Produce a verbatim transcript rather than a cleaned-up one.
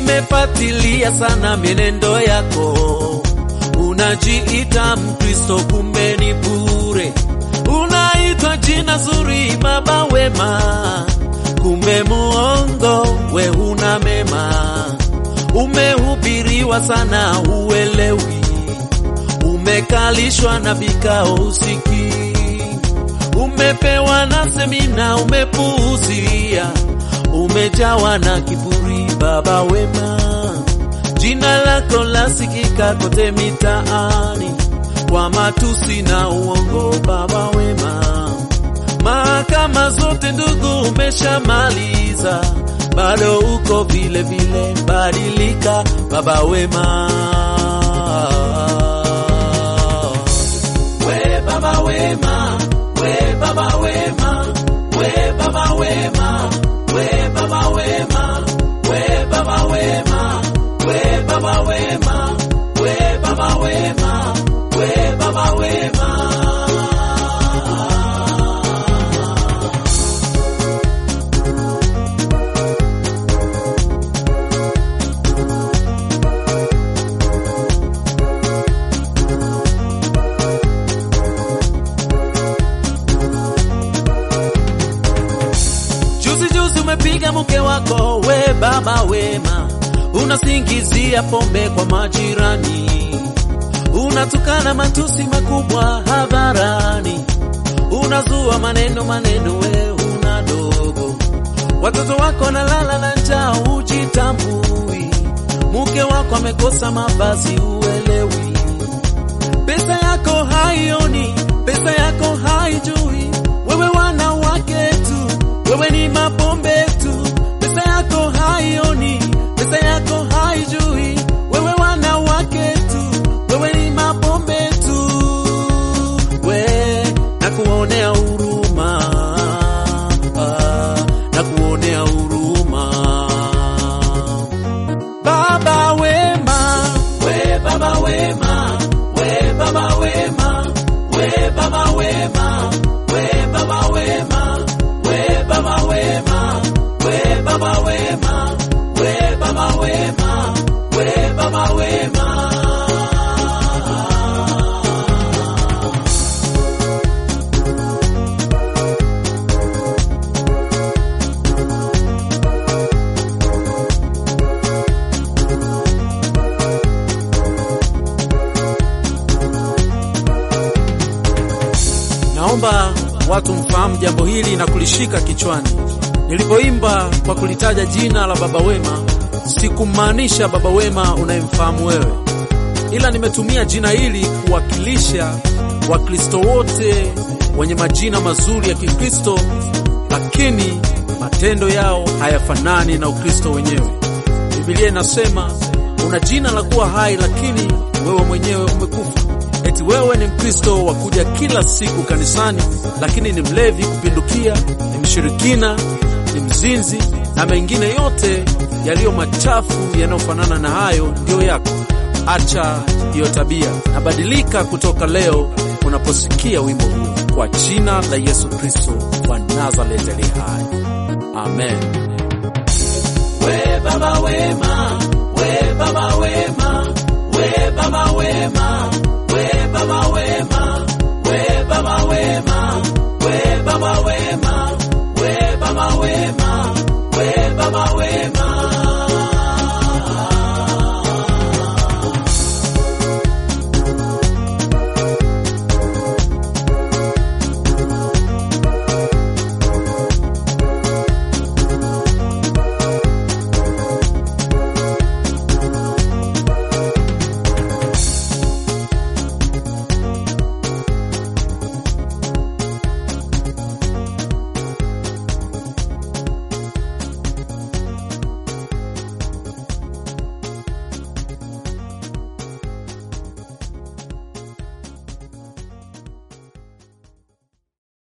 Nimefatilia sana mienendo yako, unajiita Mkristo kumbe ni bure. Unaitwa jina zuri baba wema, kumbe muongo we huna mema. Umehubiriwa sana uelewi, umekalishwa na vikao usiki, umepewa na semina umepuuzia, umejawa na kiburi baba wema. Jina lako lasikika kote mitaani kwa matusi na uongo baba wema. Mahakama zote ndugu umeshamaliza, bado uko vile vile, badilika baba wema. We baba wema, we baba wema, we baba wema, we baba wema, we baba wema, we baba wema, we baba wema, we baba wema. Umepiga mke wako we baba wema, unasingizia pombe kwa majirani, unatukana matusi makubwa hadharani, unazua maneno maneno we una dogo. Watoto wako nalala na njaa ujitambui, mke wako amekosa mavazi uelewi, pesa yako haioni, pesa yako haijui, wewe wanawake tu, wewe ni mapombe tu, pesa yako haioni, pesa yako haijui, wewe wanawake tu, wewe ni mapombe tu. We nakuonea huruma, ah, nakuonea huruma baba wema, we baba wema, we baba wema, we baba wema, we baba wema, we baba wema, we baba wema, we baba wema, we baba wema. Naomba watu mfahamu jambo hili na kulishika kichwani. Nilipoimba kwa kulitaja jina la baba wema, sikumaanisha baba wema unayemfahamu wewe, ila nimetumia jina hili kuwakilisha Wakristo wote wenye majina mazuri ya Kikristo, lakini matendo yao hayafanani na Ukristo wenyewe. Biblia inasema una jina la kuwa hai, lakini wewe mwenyewe umekufa. Eti wewe ni Mkristo wa kuja kila siku kanisani, lakini ni mlevi kupindukia, ni mshirikina, ni mzinzi na mengine yote yaliyo machafu yanayofanana na hayo ndio yako. Acha hiyo tabia na badilika kutoka leo unaposikia wimbo huu, kwa jina la Yesu Kristo wa Nazareti aliye hai. Amen. We baba wema, we baba wema, we baba wema, we baba wema, we baba wema, we baba wema, we baba wema, we baba wema.